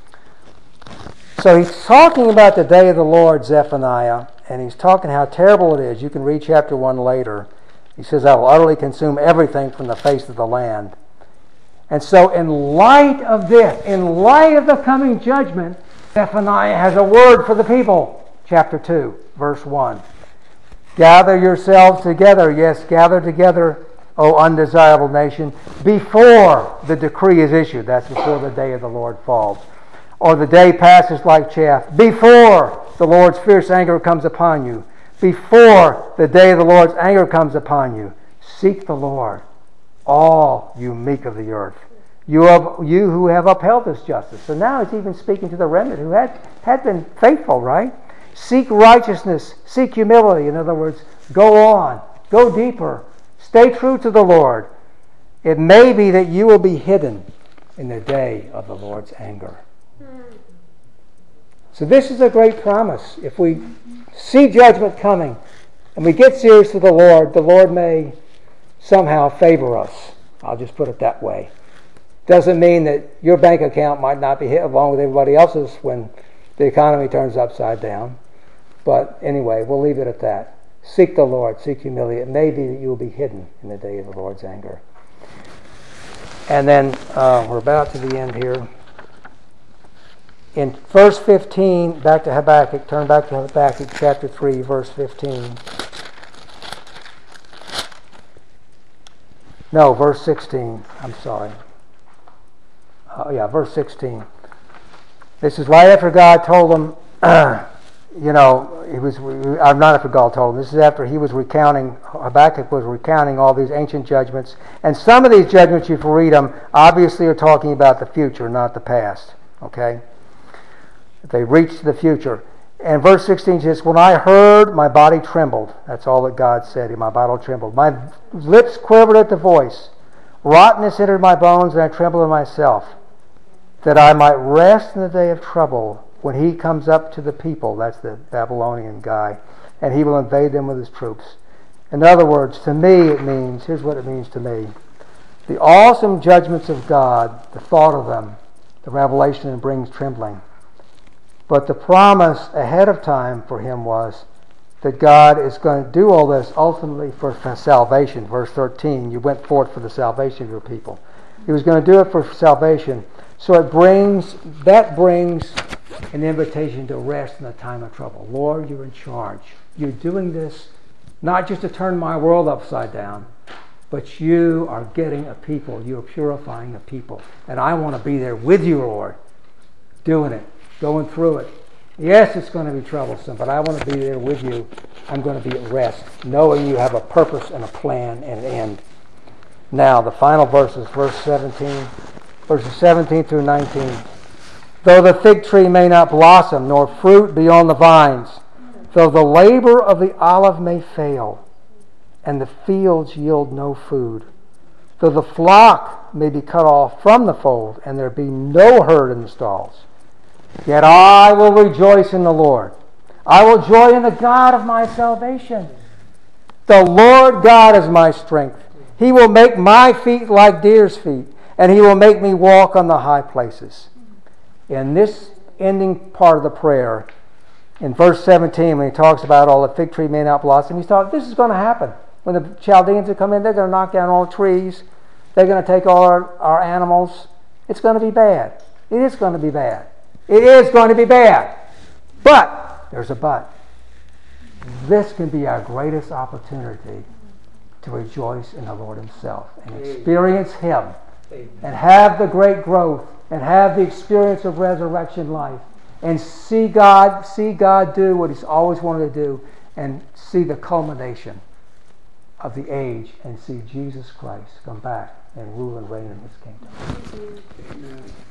So he's talking about the day of the Lord, Zephaniah, and he's talking how terrible it is. You can read chapter 1 later. He says, I will utterly consume everything from the face of the land. And so in light of this, in light of the coming judgment, Zephaniah has a word for the people. Chapter 2, verse 1. Gather yourselves together, yes, gather together, O undesirable nation, before the decree is issued. That's before the day of the Lord falls. Or the day passes like chaff. Before the Lord's fierce anger comes upon you. Before the day of the Lord's anger comes upon you. Seek the Lord, all you meek of the earth. You who have upheld this justice. So now he's even speaking to the remnant who had been faithful, right? Seek righteousness. Seek humility. In other words, go on. Go deeper. Stay true to the Lord. It may be that you will be hidden in the day of the Lord's anger. So this is a great promise. If we see judgment coming and we get serious to the Lord may somehow favor us. I'll just put it that way. Doesn't mean that your bank account might not be hit along with everybody else's when the economy turns upside down. But anyway, we'll leave it at that. Seek the Lord, seek humility. It may be that you will be hidden in the day of the Lord's anger. And then we're about to the end here. In verse 15, back to Habakkuk, turn back to Habakkuk chapter 3, verse 15. No, verse 16. I'm sorry. Verse 16. This is right after God told him, I'm not after God told him. This is after he was recounting, Habakkuk was recounting all these ancient judgments. And some of these judgments, if you read them, obviously are talking about the future, not the past. Okay? They reach the future. And verse 16 says, when I heard, my body trembled. That's all that God said. My body trembled. My lips quivered at the voice. Rottenness entered my bones, and I trembled in myself, that I might rest in the day of trouble when he comes up to the people. That's the Babylonian guy. And he will invade them with his troops. In other words, to me it means, here's what it means to me. The awesome judgments of God, the thought of them, the revelation brings trembling. But the promise ahead of time for him was that God is going to do all this ultimately for salvation. Verse 13, you went forth for the salvation of your people. He was going to do it for salvation. So that brings an invitation to rest in the time of trouble. Lord, you're in charge. You're doing this not just to turn my world upside down, but you are getting a people. You're purifying a people. And I want to be there with you, Lord, doing it. Going through it. Yes, it's going to be troublesome, but I want to be there with you. I'm going to be at rest, knowing you have a purpose and a plan and an end. Now, the final verses, verses 17 through 19. Though the fig tree may not blossom, nor fruit be on the vines, though the labor of the olive may fail, and the fields yield no food, though the flock may be cut off from the fold, and there be no herd in the stalls, yet I will rejoice in the Lord. I will joy in the God of my salvation. The Lord God is my strength. He will make my feet like deer's feet, and he will make me walk on the high places. In this ending part of the prayer, in verse 17, when he talks about all the fig tree may not blossom, he's talking, this is going to happen. When the Chaldeans come in, they're going to knock down all the trees. They're going to take all our animals. It's going to be bad. It is going to be bad. It is going to be bad. But, there's a but. This can be our greatest opportunity to rejoice in the Lord himself and experience him and have the great growth and have the experience of resurrection life and see God do what he's always wanted to do and see the culmination of the age and see Jesus Christ come back and rule and reign in his kingdom. Amen.